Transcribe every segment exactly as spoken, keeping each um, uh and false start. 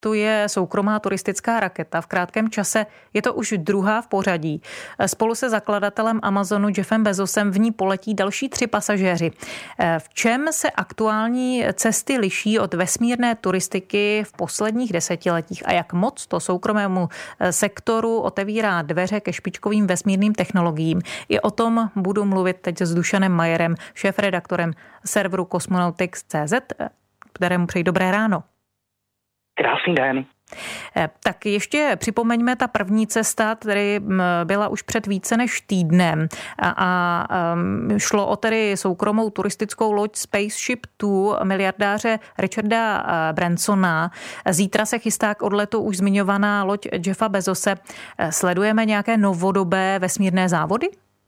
startuje soukromá turistická raketa. V krátkém čase je to už druhá v pořadí. Spolu se zakladatelem Amazonu Jeffem Bezosem v ní poletí další tři pasažéři. V čem se aktuální cesty liší od vesmírné turistiky v posledních desetiletích a jak moc to soukromému sektoru otevírá dveře ke špičkovým vesmírným technologiím? I o tom budu mluvit teď s Dušanem Majerem, šéfredaktorem serveru Cosmonautics tečka cé zet, kterému přeji dobré ráno. Krásný den. Tak ještě připomeňme, ta první cesta, tedy byla už před více než týdnem a, a šlo o tedy soukromou turistickou loď Spaceship Two miliardáře Richarda Bransona. Zítra se chystá k odletu už zmiňovaná loď Jeffa Bezose. Sledujeme nějaké novodobé vesmírné závody?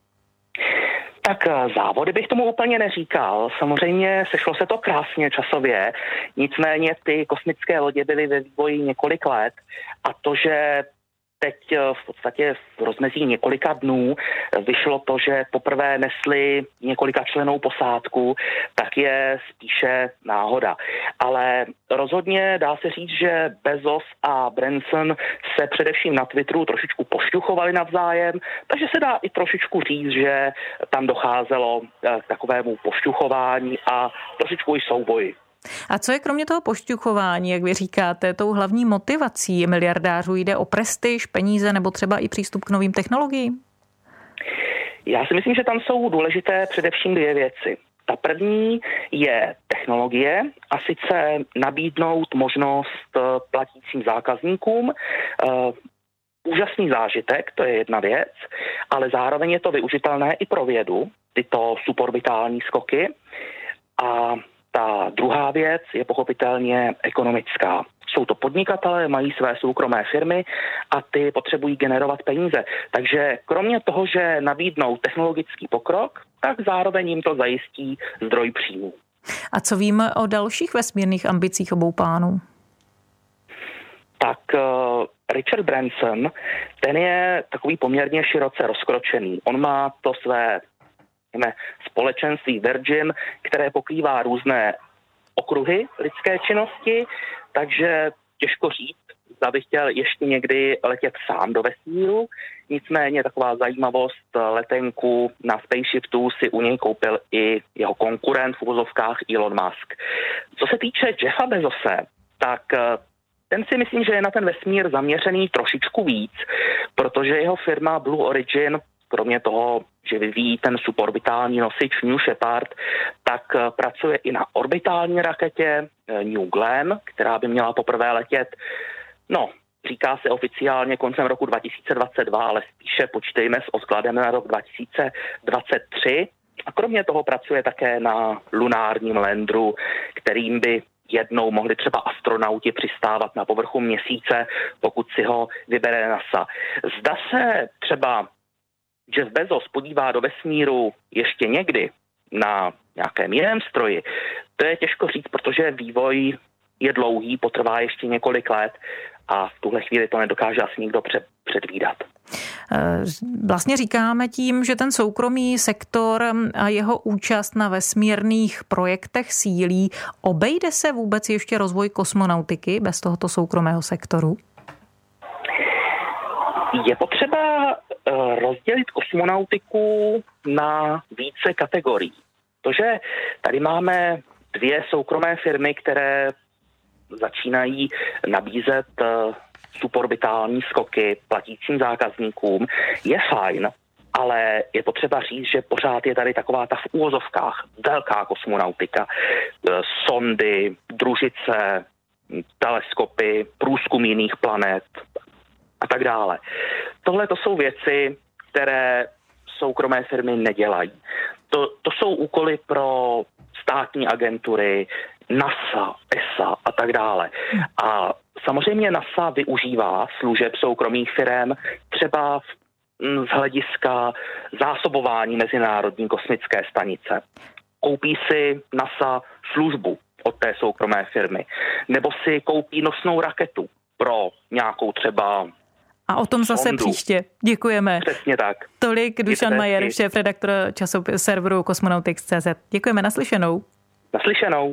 Tak závody bych tomu úplně neříkal. Samozřejmě sešlo se to krásně časově, nicméně ty kosmické lodě byly ve vývoji několik let a to, že teď v podstatě v rozmezí několika dnů vyšlo to, že poprvé nesli několika člennou posádku, tak je spíše náhoda. Ale rozhodně dá se říct, že Bezos a Branson se především na Twitteru trošičku pošťuchovali navzájem, takže se dá i trošičku říct, že tam docházelo k takovému pošťuchování a trošičku i souboji. A co je kromě toho pošťuchování, jak vy říkáte, tou hlavní motivací miliardářů? Jde o prestiž, peníze nebo třeba i přístup k novým technologiím? Já si myslím, že tam jsou důležité především dvě věci. Ta první je technologie a sice nabídnout možnost platícím zákazníkům uh, úžasný zážitek, to je jedna věc, ale zároveň je to využitelné i pro vědu, tyto suborbitální skoky. A ta druhá věc je pochopitelně ekonomická. Jsou to podnikatelé, mají své soukromé firmy a ty potřebují generovat peníze. Takže kromě toho, že nabídnou technologický pokrok, tak zároveň jim to zajistí zdroj příjmů. A co víme o dalších vesmírných ambicích obou pánů? Tak uh, Richard Branson, ten je takový poměrně široce rozkročený. On má to své společenství Virgin, které pokrývá různé okruhy lidské činnosti, takže těžko říct, zda bych chtěl ještě někdy letět sám do vesmíru. Nicméně taková zajímavost, letenku na Spaceship Two si u něj koupil i jeho konkurent v uvozovkách Elon Musk. Co se týče Jeffa Bezose, tak ten si myslím, že je na ten vesmír zaměřený trošičku víc, protože jeho firma Blue Origin kromě toho, že vyvíjí ten suborbitální nosič New Shepard, tak pracuje i na orbitální raketě New Glenn, která by měla poprvé letět, no, říká se oficiálně koncem roku dva tisíce dvacet dva, ale spíše počítejme s odkladem na rok dva tisíce dvacet tři. A kromě toho pracuje také na lunárním landru, kterým by jednou mohli třeba astronauti přistávat na povrchu měsíce, pokud si ho vybere NASA. Zda se třeba Jeff Bezos podívá do vesmíru ještě někdy na nějakém jiném stroji, to je těžko říct, protože vývoj je dlouhý, potrvá ještě několik let a v tuhle chvíli to nedokáže asi nikdo předvídat. Vlastně říkáme tím, že ten soukromý sektor a jeho účast na vesmírných projektech sílí. Obejde se vůbec ještě rozvoj kosmonautiky bez tohoto soukromého sektoru? Je potřeba rozdělit kosmonautiku na více kategorií. Protože tady máme dvě soukromé firmy, které začínají nabízet suborbitální skoky platícím zákazníkům, je fajn, ale je potřeba říct, že pořád je tady taková ta v úvozovkách velká kosmonautika, sondy, družice, teleskopy, průzkum jiných planet a tak dále. Tohle to jsou věci, které soukromé firmy nedělají. To, to jsou úkoly pro státní agentury, NASA, E S A a tak dále. A samozřejmě NASA využívá služeb soukromých firem třeba v, z hlediska zásobování Mezinárodní kosmické stanice. Koupí si NASA službu od té soukromé firmy, nebo si koupí nosnou raketu pro nějakou třeba A o tom zase sondu. Příště. Děkujeme. Přesně tak. Tolik Dušan Majer, šéfredaktor časopisu serveru Cosmonautics tečka cé zet. Děkujeme, naslyšenou. Naslyšenou.